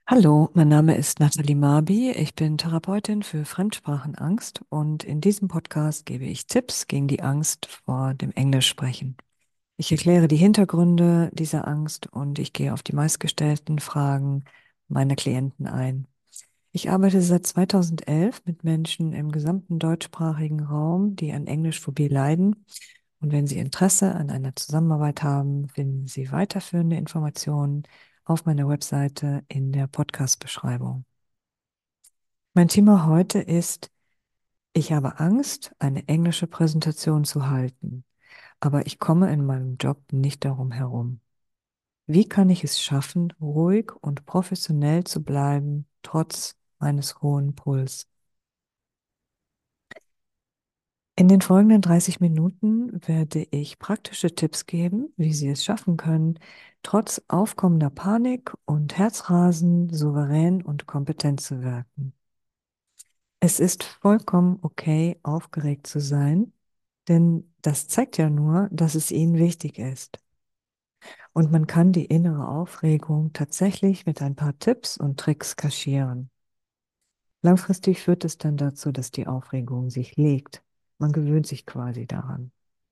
Hallo, mein Name ist Nathalie Marby. Ich bin Therapeutin für Fremdsprachenangst und in diesem Podcast gebe ich Tipps gegen die Angst vor dem Englischsprechen. Ich erkläre die Hintergründe dieser Angst und ich gehe auf die meistgestellten Fragen meiner Klienten ein. Ich arbeite seit 2011 mit Menschen im gesamten deutschsprachigen Raum, die an Englischphobie leiden. Und wenn Sie Interesse an einer Zusammenarbeit haben, finden Sie weiterführende Informationen auf meiner Webseite in der Podcast-Beschreibung. Mein Thema heute ist: Ich habe Angst, eine englische Präsentation zu halten, aber ich komme in meinem Job nicht darum herum. Wie kann ich es schaffen, ruhig und professionell zu bleiben, trotz meines hohen Puls? In den folgenden 30 Minuten werde ich praktische Tipps geben, wie Sie es schaffen können, trotz aufkommender Panik und Herzrasen souverän und kompetent zu wirken. Es ist vollkommen okay, aufgeregt zu sein, denn das zeigt ja nur, dass es Ihnen wichtig ist. Und man kann die innere Aufregung tatsächlich mit ein paar Tipps und Tricks kaschieren. Langfristig führt es dann dazu, dass die Aufregung sich legt. Man gewöhnt sich quasi daran.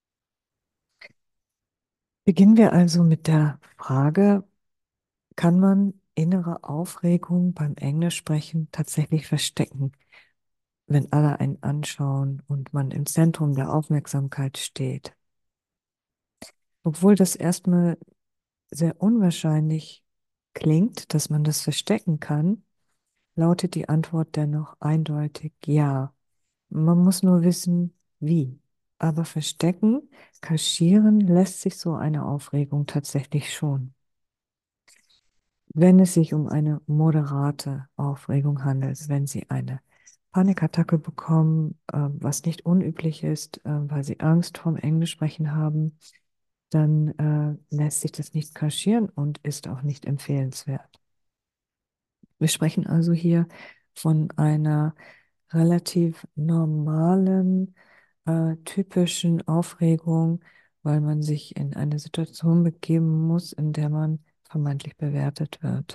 Beginnen wir also mit der Frage: Kann man innere Aufregung beim Englischsprechen tatsächlich verstecken, wenn alle einen anschauen und man im Zentrum der Aufmerksamkeit steht? Obwohl das erstmal sehr unwahrscheinlich klingt, dass man das verstecken kann, lautet die Antwort dennoch eindeutig ja. Man muss nur wissen, wie. Aber verstecken, kaschieren lässt sich so eine Aufregung tatsächlich schon. Wenn es sich um eine moderate Aufregung handelt, wenn Sie eine Panikattacke bekommen, was nicht unüblich ist, weil Sie Angst vorm Englischsprechen haben, dann lässt sich das nicht kaschieren und ist auch nicht empfehlenswert. Wir sprechen also hier von einer relativ normalen, typischen Aufregung, weil man sich in eine Situation begeben muss, in der man vermeintlich bewertet wird.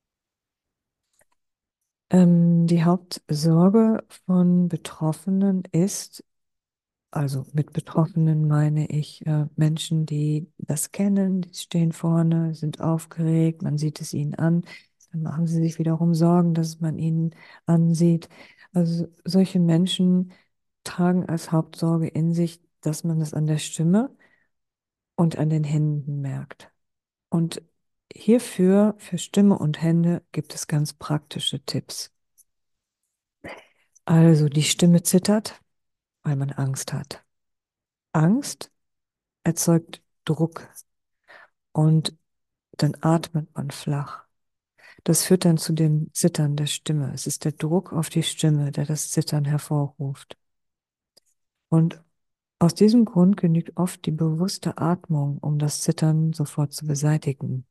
Die Hauptsorge von Betroffenen ist, also mit Betroffenen meine ich Menschen, die das kennen, die stehen vorne, sind aufgeregt, man sieht es ihnen an, dann machen sie sich wiederum Sorgen, dass man ihnen ansieht. Also solche Menschen tragen als Hauptsorge in sich, dass man das an der Stimme und an den Händen merkt. Und hierfür, für Stimme und Hände, gibt es ganz praktische Tipps. Also die Stimme zittert, weil man Angst hat. Angst erzeugt Druck und dann atmet man flach. Das führt dann zu dem Zittern der Stimme. Es ist der Druck auf die Stimme, der das Zittern hervorruft. Und aus diesem Grund genügt oft die bewusste Atmung, um das Zittern sofort zu beseitigen.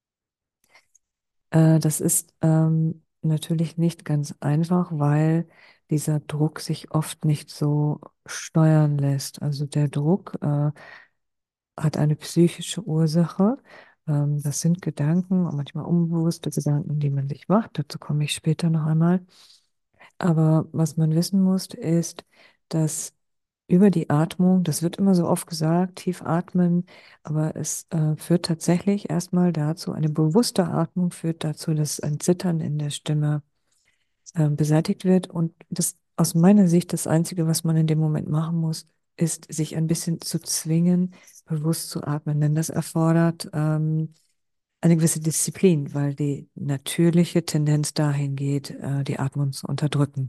Das ist natürlich nicht ganz einfach, weil dieser Druck sich oft nicht so steuern lässt. Also der Druck hat eine psychische Ursache. Das sind Gedanken, und manchmal unbewusste Gedanken, die man sich macht. Dazu komme ich später noch einmal. Aber was man wissen muss, ist, dass über die Atmung, das wird immer so oft gesagt, tief atmen, aber es führt tatsächlich erstmal dazu, eine bewusste Atmung führt dazu, dass ein Zittern in der Stimme beseitigt wird. Und das aus meiner Sicht das Einzige, was man in dem Moment machen muss, ist, sich ein bisschen zu zwingen, bewusst zu atmen. Denn das erfordert eine gewisse Disziplin, weil die natürliche Tendenz dahin geht, die Atmung zu unterdrücken.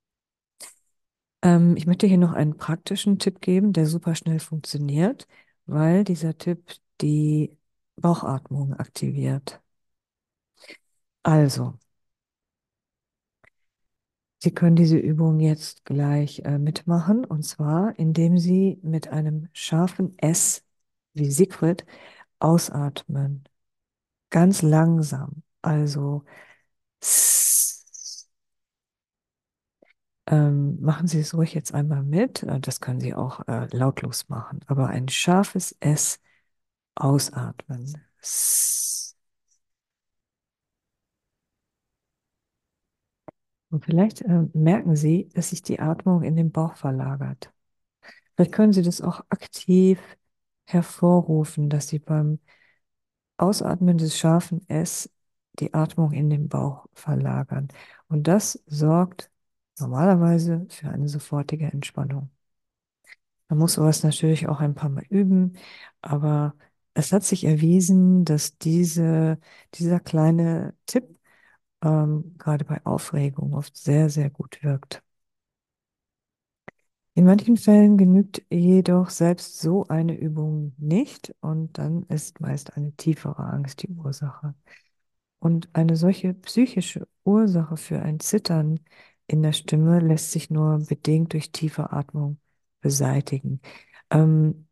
Ich möchte hier noch einen praktischen Tipp geben, der super schnell funktioniert, weil dieser Tipp die Bauchatmung aktiviert. Also, Sie können diese Übung jetzt gleich mitmachen, und zwar, indem Sie mit einem scharfen S wie Siegfried ausatmen. Ganz langsam. Also machen Sie es ruhig jetzt einmal mit. Das können Sie auch lautlos machen. Aber ein scharfes S ausatmen. Und vielleicht merken Sie, dass sich die Atmung in den Bauch verlagert. Vielleicht können Sie das auch aktiv hervorrufen, dass Sie beim Ausatmen des scharfen S die Atmung in den Bauch verlagern. Und das sorgt normalerweise für eine sofortige Entspannung. Man muss sowas natürlich auch ein paar Mal üben, aber es hat sich erwiesen, dass dieser kleine Tipp gerade bei Aufregung oft sehr, sehr gut wirkt. In manchen Fällen genügt jedoch selbst so eine Übung nicht und dann ist meist eine tiefere Angst die Ursache. Und eine solche psychische Ursache für ein Zittern in der Stimme lässt sich nur bedingt durch tiefe Atmung beseitigen. Ähm,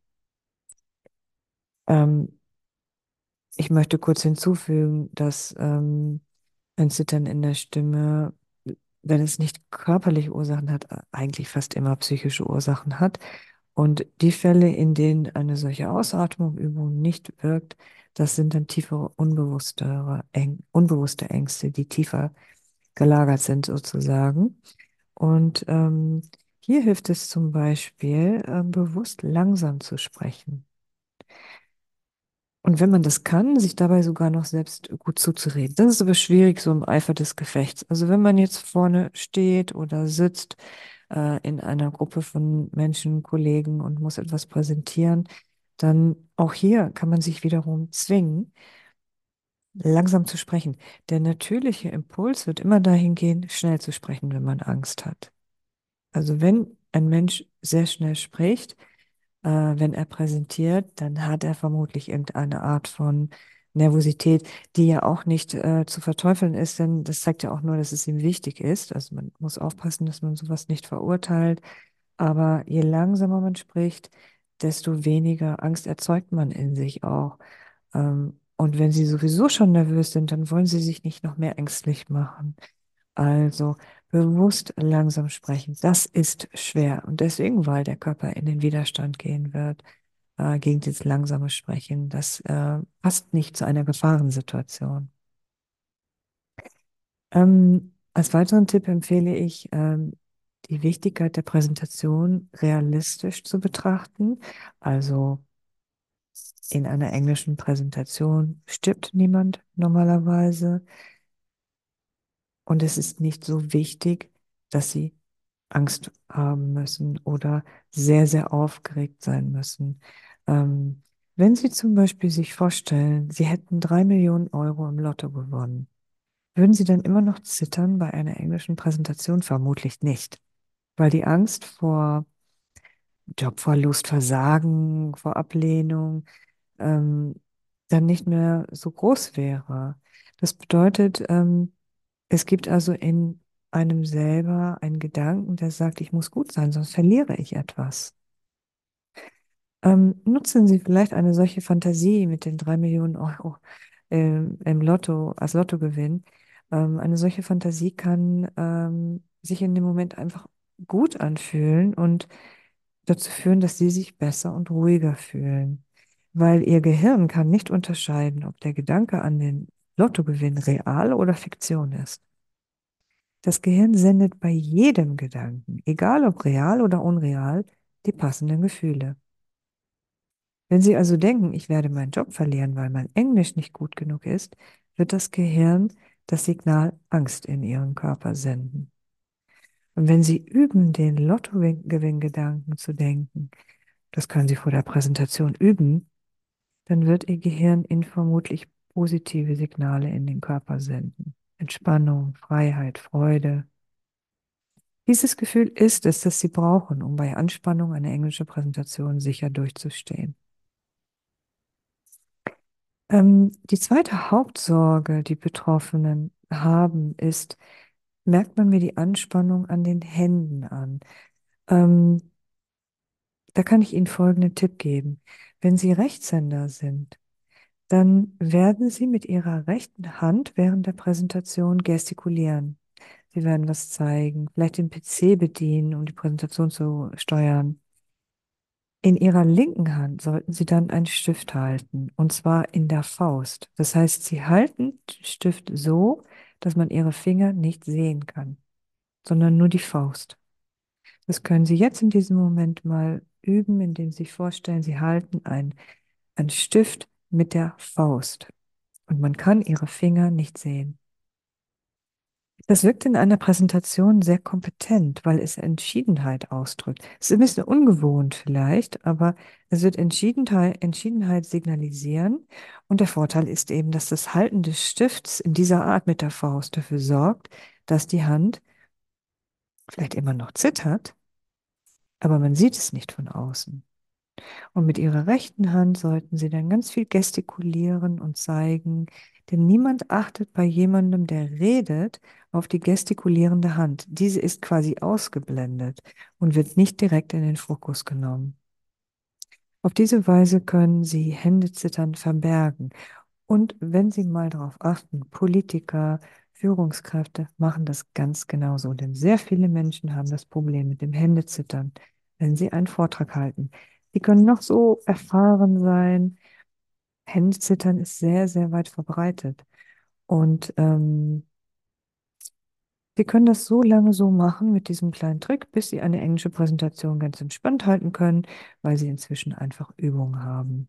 ähm, Ich möchte kurz hinzufügen, dass ein Zittern in der Stimme, wenn es nicht körperliche Ursachen hat, eigentlich fast immer psychische Ursachen hat. Und die Fälle, in denen eine solche Ausatmungsübung nicht wirkt, das sind dann tiefere, unbewusste Ängste, die tiefer gelagert sind sozusagen. Und hier hilft es zum Beispiel, bewusst langsam zu sprechen. Und wenn man das kann, sich dabei sogar noch selbst gut zuzureden. Das ist aber schwierig so im Eifer des Gefechts. Also wenn man jetzt vorne steht oder sitzt in einer Gruppe von Menschen, Kollegen und muss etwas präsentieren, dann auch hier kann man sich wiederum zwingen, langsam zu sprechen. Der natürliche Impuls wird immer dahin gehen, schnell zu sprechen, wenn man Angst hat. Also wenn ein Mensch sehr schnell spricht, wenn er präsentiert, dann hat er vermutlich irgendeine Art von Nervosität, die ja auch nicht zu verteufeln ist, denn das zeigt ja auch nur, dass es ihm wichtig ist. Also man muss aufpassen, dass man sowas nicht verurteilt. Aber je langsamer man spricht, desto weniger Angst erzeugt man in sich auch. Und wenn Sie sowieso schon nervös sind, dann wollen Sie sich nicht noch mehr ängstlich machen. Also bewusst langsam sprechen, das ist schwer. Und deswegen, weil der Körper in den Widerstand gehen wird gegen dieses langsame Sprechen, das passt nicht zu einer Gefahrensituation. Als weiteren Tipp empfehle ich, die Wichtigkeit der Präsentation realistisch zu betrachten. Also in einer englischen Präsentation stirbt niemand normalerweise. Und es ist nicht so wichtig, dass Sie Angst haben müssen oder sehr, sehr aufgeregt sein müssen. Ähm, Wenn Sie zum Beispiel sich vorstellen, Sie hätten 3 Millionen Euro im Lotto gewonnen, würden Sie dann immer noch zittern bei einer englischen Präsentation? Vermutlich nicht, weil die Angst vor Jobverlust, Versagen, vor Ablehnung ähm, dann nicht mehr so groß wäre. Das bedeutet, es gibt also in einem selber einen Gedanken, der sagt, ich muss gut sein, sonst verliere ich etwas. Nutzen Sie vielleicht eine solche Fantasie mit den 3 Millionen Euro im Lotto, als Lottogewinn. Eine solche Fantasie kann sich in dem Moment einfach gut anfühlen und dazu führen, dass Sie sich besser und ruhiger fühlen. Weil Ihr Gehirn kann nicht unterscheiden, ob der Gedanke an den Lottogewinn real oder Fiktion ist. Das Gehirn sendet bei jedem Gedanken, egal ob real oder unreal, die passenden Gefühle. Wenn Sie also denken, ich werde meinen Job verlieren, weil mein Englisch nicht gut genug ist, wird das Gehirn das Signal Angst in Ihren Körper senden. Und wenn Sie üben, den Lottogewinngedanken zu denken, das können Sie vor der Präsentation üben, dann wird Ihr Gehirn Ihnen vermutlich positive Signale in den Körper senden. Entspannung, Freiheit, Freude. Dieses Gefühl ist es, das Sie brauchen, um bei Anspannung eine englische Präsentation sicher durchzustehen. Die zweite Hauptsorge, die Betroffenen haben, ist, merkt man mir die Anspannung an den Händen an? Ähm, Da kann ich Ihnen folgenden Tipp geben. Wenn Sie Rechtshänder sind, dann werden Sie mit Ihrer rechten Hand während der Präsentation gestikulieren. Sie werden was zeigen, vielleicht den PC bedienen, um die Präsentation zu steuern. In Ihrer linken Hand sollten Sie dann einen Stift halten, und zwar in der Faust. Das heißt, Sie halten den Stift so, dass man Ihre Finger nicht sehen kann. sondern nur die Faust. Das können Sie jetzt in diesem Moment mal üben, indem Sie sich vorstellen, Sie halten einen Stift mit der Faust und man kann Ihre Finger nicht sehen. Das wirkt in einer Präsentation sehr kompetent, weil es Entschiedenheit ausdrückt. Es ist ein bisschen ungewohnt vielleicht, aber es wird Entschiedenheit signalisieren. Und der Vorteil ist eben, dass das Halten des Stifts in dieser Art mit der Faust dafür sorgt, dass die Hand vielleicht immer noch zittert, aber man sieht es nicht von außen. Und mit ihrer rechten Hand sollten sie dann ganz viel gestikulieren und zeigen, denn niemand achtet bei jemandem, der redet, auf die gestikulierende Hand. Diese ist quasi ausgeblendet und wird nicht direkt in den Fokus genommen. Auf diese Weise können Sie Händezittern verbergen. Und wenn Sie mal darauf achten, Politiker, Führungskräfte machen das ganz genauso, denn sehr viele Menschen haben das Problem mit dem Händezittern, wenn sie einen Vortrag halten. Sie können noch so erfahren sein. Händezittern ist sehr, sehr weit verbreitet. Und Sie können das so lange so machen mit diesem kleinen Trick, bis Sie eine englische Präsentation ganz entspannt halten können, weil Sie inzwischen einfach Übung haben.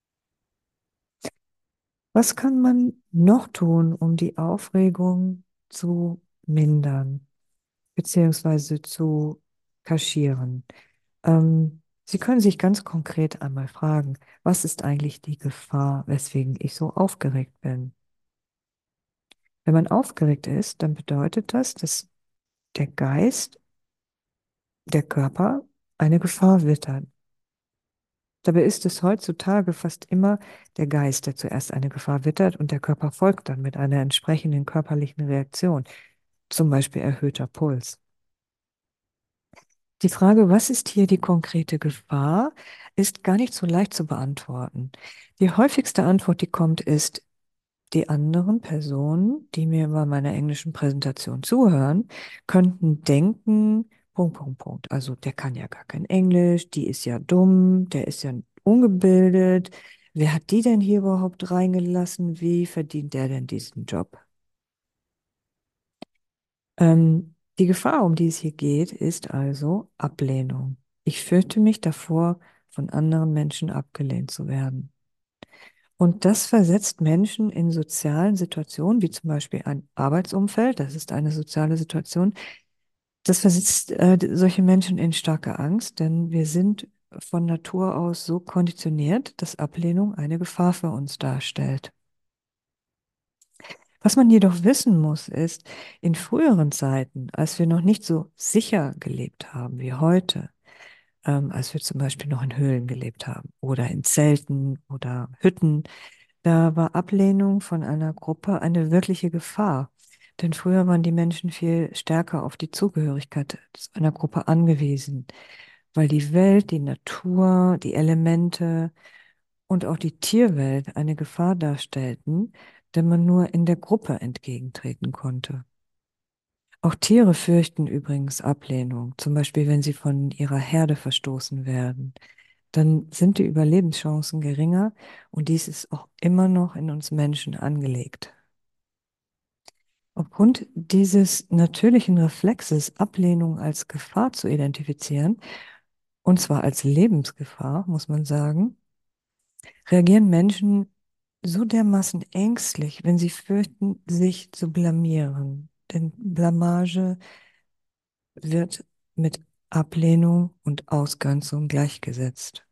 Was kann man noch tun, um die Aufregung zu mindern, beziehungsweise zu kaschieren? Sie können sich ganz konkret einmal fragen, was ist eigentlich die Gefahr, weswegen ich so aufgeregt bin? Wenn man aufgeregt ist, dann bedeutet das, dass der Geist, der Körper eine Gefahr wittert. Dabei ist es heutzutage fast immer der Geist, der zuerst eine Gefahr wittert und der Körper folgt dann mit einer entsprechenden körperlichen Reaktion, zum Beispiel erhöhter Puls. Die Frage, was ist hier die konkrete Gefahr, ist gar nicht so leicht zu beantworten. Die häufigste Antwort, die kommt, ist, die anderen Personen, die mir bei meiner englischen Präsentation zuhören, könnten denken, Punkt, Punkt, Punkt. Also der kann ja gar kein Englisch, die ist ja dumm, der ist ja ungebildet. Wer hat die denn hier überhaupt reingelassen? Wie verdient der denn diesen Job? Die Gefahr, um die es hier geht, ist also Ablehnung. Ich fürchte mich davor, von anderen Menschen abgelehnt zu werden. Und das versetzt Menschen in sozialen Situationen, wie zum Beispiel ein Arbeitsumfeld, das ist eine soziale Situation, das versetzt solche Menschen in starke Angst, denn wir sind von Natur aus so konditioniert, dass Ablehnung eine Gefahr für uns darstellt. Was man jedoch wissen muss, ist, in früheren Zeiten, als wir noch nicht so sicher gelebt haben wie heute, als wir zum Beispiel noch in Höhlen gelebt haben oder in Zelten oder Hütten, da war Ablehnung von einer Gruppe eine wirkliche Gefahr. Denn früher waren die Menschen viel stärker auf die Zugehörigkeit zu einer Gruppe angewiesen, weil die Welt, die Natur, die Elemente und auch die Tierwelt eine Gefahr darstellten, der man nur in der Gruppe entgegentreten konnte. Auch Tiere fürchten übrigens Ablehnung, zum Beispiel wenn sie von ihrer Herde verstoßen werden. Dann sind die Überlebenschancen geringer und dies ist auch immer noch in uns Menschen angelegt. Aufgrund dieses natürlichen Reflexes, Ablehnung als Gefahr zu identifizieren, und zwar als Lebensgefahr, muss man sagen, reagieren Menschen so dermaßen ängstlich, wenn sie fürchten, sich zu blamieren. Denn Blamage wird mit Ablehnung und Ausgrenzung gleichgesetzt.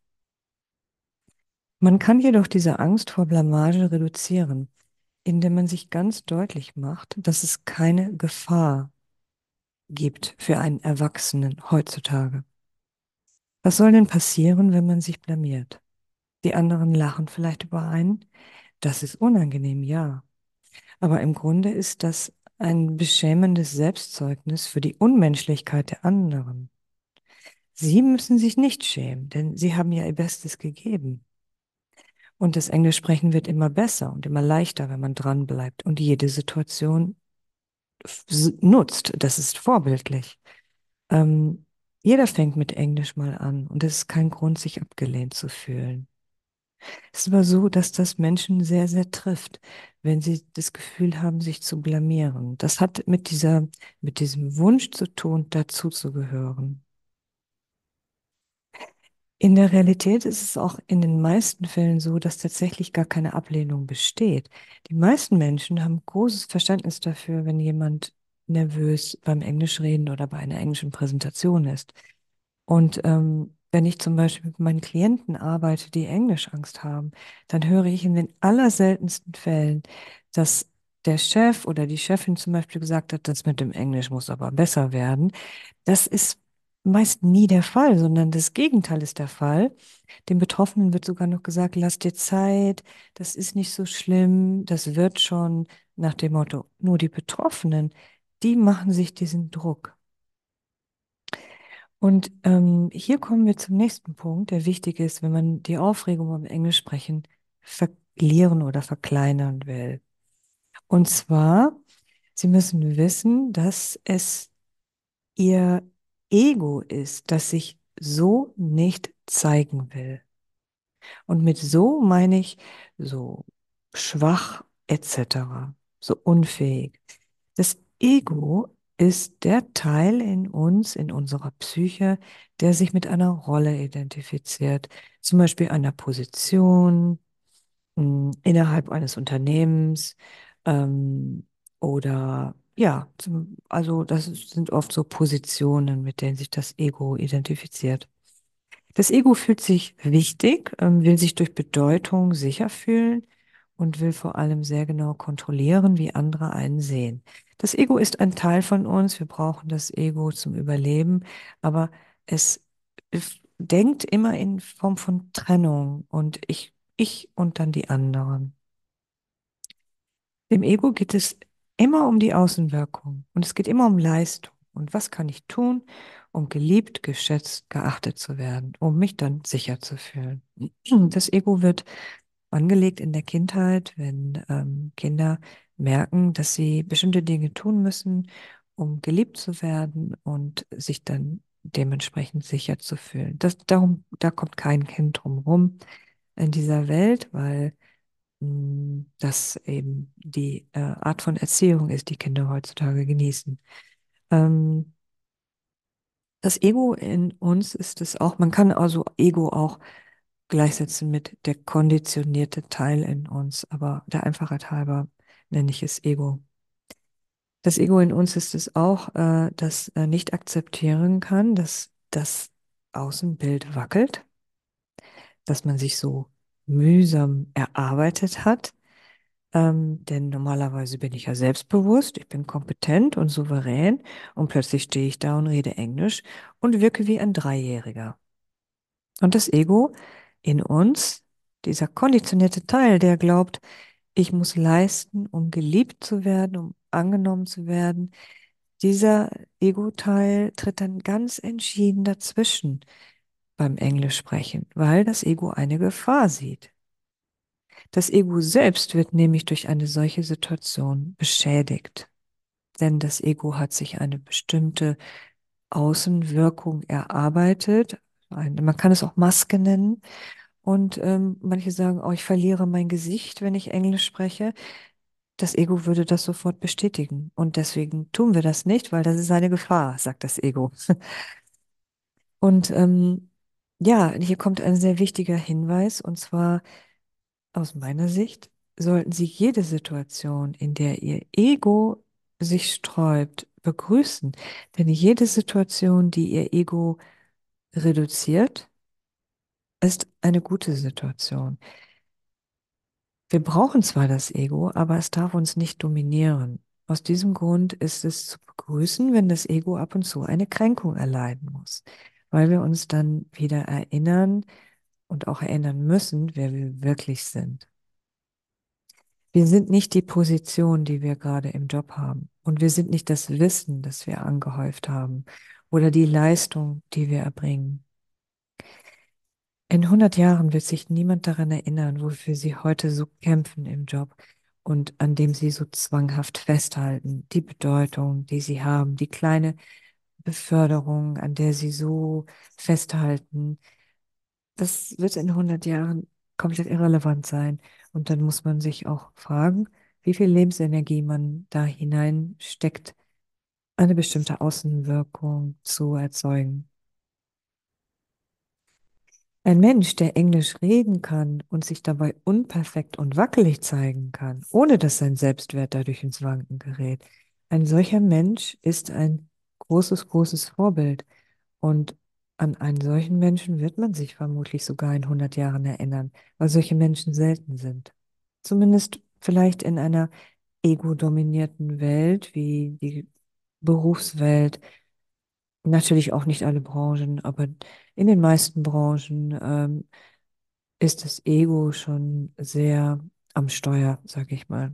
Man kann jedoch diese Angst vor Blamage reduzieren, indem man sich ganz deutlich macht, dass es keine Gefahr gibt für einen Erwachsenen heutzutage. Was soll denn passieren, wenn man sich blamiert? Die anderen lachen vielleicht über einen. Das ist unangenehm, ja. Aber im Grunde ist das ein beschämendes Selbstzeugnis für die Unmenschlichkeit der anderen. Sie müssen sich nicht schämen, denn sie haben ja ihr Bestes gegeben. Und das Englischsprechen wird immer besser und immer leichter, wenn man dran bleibt und jede Situation nutzt. Das ist vorbildlich. Jeder fängt mit Englisch mal an und es ist kein Grund, sich abgelehnt zu fühlen. Es ist aber so, dass das Menschen sehr, sehr trifft, wenn sie das Gefühl haben, sich zu blamieren. Das hat mit diesem Wunsch zu tun, dazuzugehören. In der Realität ist es auch in den meisten Fällen so, dass tatsächlich gar keine Ablehnung besteht. Die meisten Menschen haben großes Verständnis dafür, wenn jemand nervös beim Englischreden oder bei einer englischen Präsentation ist. Und wenn ich zum Beispiel mit meinen Klienten arbeite, die Englischangst haben, dann höre ich in den allerseltensten Fällen, dass der Chef oder die Chefin zum Beispiel gesagt hat, das mit dem Englisch muss aber besser werden. Das ist meist nie der Fall, sondern das Gegenteil ist der Fall. Den Betroffenen wird sogar noch gesagt, lass dir Zeit, das ist nicht so schlimm, das wird schon nach dem Motto. Nur die Betroffenen, die machen sich diesen Druck. Und hier kommen wir zum nächsten Punkt, der wichtig ist, wenn man die Aufregung beim Englisch sprechen verlieren oder verkleinern will. Und zwar, Sie müssen wissen, dass es Ihr Ego ist, das sich so nicht zeigen will. Und mit so meine ich so schwach etc., so unfähig. Das Ego ist der Teil in uns, in unserer Psyche, der sich mit einer Rolle identifiziert, zum Beispiel einer Position, innerhalb eines Unternehmens, ähm, oder ja, also sind oft so Positionen, mit denen sich das Ego identifiziert. Das Ego fühlt sich wichtig, will sich durch Bedeutung sicher fühlen und will vor allem sehr genau kontrollieren, wie andere einen sehen. Das Ego ist ein Teil von uns. Wir brauchen das Ego zum Überleben, aber es denkt immer in Form von Trennung und ich und dann die anderen. Dem Ego geht es immer um die Außenwirkung und es geht immer um Leistung. Und was kann ich tun, um geliebt, geschätzt, geachtet zu werden, um mich dann sicher zu fühlen? Das Ego wird angelegt in der Kindheit, wenn Kinder merken, dass sie bestimmte Dinge tun müssen, um geliebt zu werden und sich dann dementsprechend sicher zu fühlen. Da kommt kein Kind drum rum in dieser Welt, weil das eben die Art von Erziehung ist, die Kinder heutzutage genießen. Ähm, Das Ego in uns ist es auch, man kann also Ego auch gleichsetzen mit der konditionierte Teil in uns, aber der Einfachheit halber nenne ich es Ego. Das Ego in uns ist es auch, das nicht akzeptieren kann, dass das Außenbild wackelt, dass man sich so mühsam erarbeitet hat. Denn normalerweise bin ich ja selbstbewusst, ich bin kompetent und souverän und plötzlich stehe ich da und rede Englisch und wirke wie ein Dreijähriger. Und das Ego in uns, dieser konditionierte Teil, der glaubt, ich muss leisten, um geliebt zu werden, um angenommen zu werden, dieser Ego-Teil tritt dann ganz entschieden dazwischen beim Englischsprechen, weil das Ego eine Gefahr sieht. Das Ego selbst wird nämlich durch eine solche Situation beschädigt, denn das Ego hat sich eine bestimmte Außenwirkung erarbeitet. Man kann es auch Maske nennen. Und manche sagen, oh, ich verliere mein Gesicht, wenn ich Englisch spreche. Das Ego würde das sofort bestätigen. Und deswegen tun wir das nicht, weil das ist eine Gefahr, sagt das Ego. Und ja, hier kommt ein sehr wichtiger Hinweis, und zwar aus meiner Sicht sollten Sie jede Situation, in der Ihr Ego sich sträubt, begrüßen. Denn jede Situation, die Ihr Ego reduziert, ist eine gute Situation. Wir brauchen zwar das Ego, aber es darf uns nicht dominieren. Aus diesem Grund ist es zu begrüßen, wenn das Ego ab und zu eine Kränkung erleiden muss, weil wir uns dann wieder erinnern und auch erinnern müssen, wer wir wirklich sind. Wir sind nicht die Position, die wir gerade im Job haben. Und wir sind nicht das Wissen, das wir angehäuft haben oder die Leistung, die wir erbringen. In 100 Jahren wird sich niemand daran erinnern, wofür sie heute so kämpfen im Job und an dem sie so zwanghaft festhalten. Die Bedeutung, die sie haben, die kleine Beförderung, an der sie so festhalten. Das wird in 100 Jahren komplett irrelevant sein. Und dann muss man sich auch fragen, wie viel Lebensenergie man da hineinsteckt, eine bestimmte Außenwirkung zu erzeugen. Ein Mensch, der Englisch reden kann und sich dabei unperfekt und wackelig zeigen kann, ohne dass sein Selbstwert dadurch ins Wanken gerät, ein solcher Mensch ist ein großes, großes Vorbild. Und an einen solchen Menschen wird man sich vermutlich sogar in 100 Jahren erinnern, weil solche Menschen selten sind. Zumindest vielleicht in einer ego-dominierten Welt wie die Berufswelt. Natürlich auch nicht alle Branchen, aber in den meisten Branchen ist das Ego schon sehr am Steuer, sag ich mal.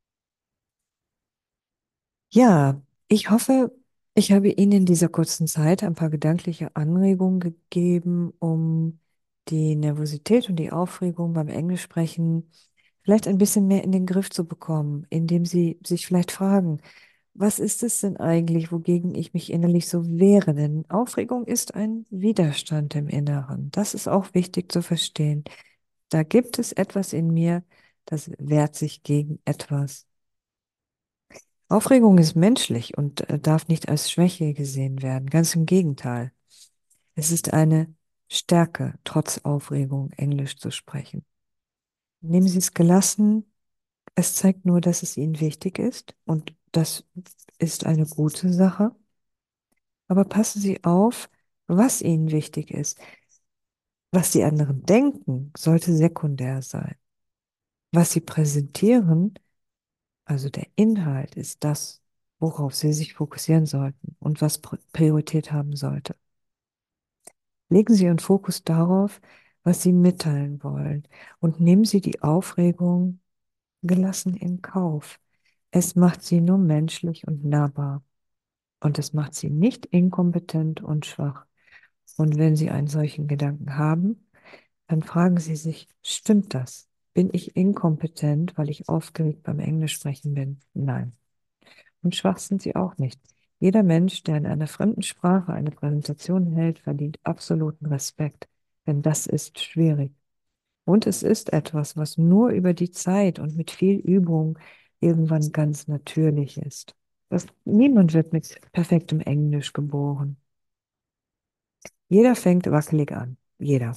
Ja, ich hoffe, ich habe Ihnen in dieser kurzen Zeit ein paar gedankliche Anregungen gegeben, um die Nervosität und die Aufregung beim Englischsprechen vielleicht ein bisschen mehr in den Griff zu bekommen, indem Sie sich vielleicht fragen, was ist es denn eigentlich, wogegen ich mich innerlich so wehre? Denn Aufregung ist ein Widerstand im Inneren. Das ist auch wichtig zu verstehen. Da gibt es etwas in mir, das wehrt sich gegen etwas. Aufregung ist menschlich und darf nicht als Schwäche gesehen werden. Ganz im Gegenteil. Es ist eine Stärke, trotz Aufregung Englisch zu sprechen. Nehmen Sie es gelassen. Es zeigt nur, dass es Ihnen wichtig ist und das ist eine gute Sache. Aber passen Sie auf, was Ihnen wichtig ist. Was die anderen denken, sollte sekundär sein. Was Sie präsentieren, also der Inhalt, ist das, worauf Sie sich fokussieren sollten und was Priorität haben sollte. Legen Sie Ihren Fokus darauf, was Sie mitteilen wollen und nehmen Sie die Aufregung gelassen in Kauf. Es macht Sie nur menschlich und nahbar und es macht Sie nicht inkompetent und schwach. Und wenn Sie einen solchen Gedanken haben, dann fragen Sie sich, stimmt das? Bin ich inkompetent, weil ich aufgeregt beim Englisch sprechen bin? Nein. Und schwach sind Sie auch nicht. Jeder Mensch, der in einer fremden Sprache eine Präsentation hält, verdient absoluten Respekt, denn das ist schwierig. Und es ist etwas, was nur über die Zeit und mit viel Übung irgendwann ganz natürlich ist. Niemand wird mit perfektem Englisch geboren. Jeder fängt wackelig an. Jeder.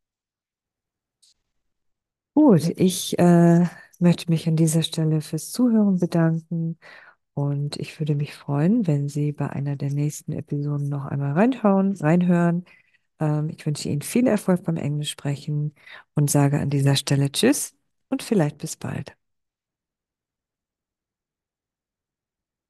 Gut, ich möchte mich an dieser Stelle fürs Zuhören bedanken und ich würde mich freuen, wenn Sie bei einer der nächsten Episoden noch einmal reinhören. Ich wünsche Ihnen viel Erfolg beim Englischsprechen und sage an dieser Stelle Tschüss und vielleicht bis bald.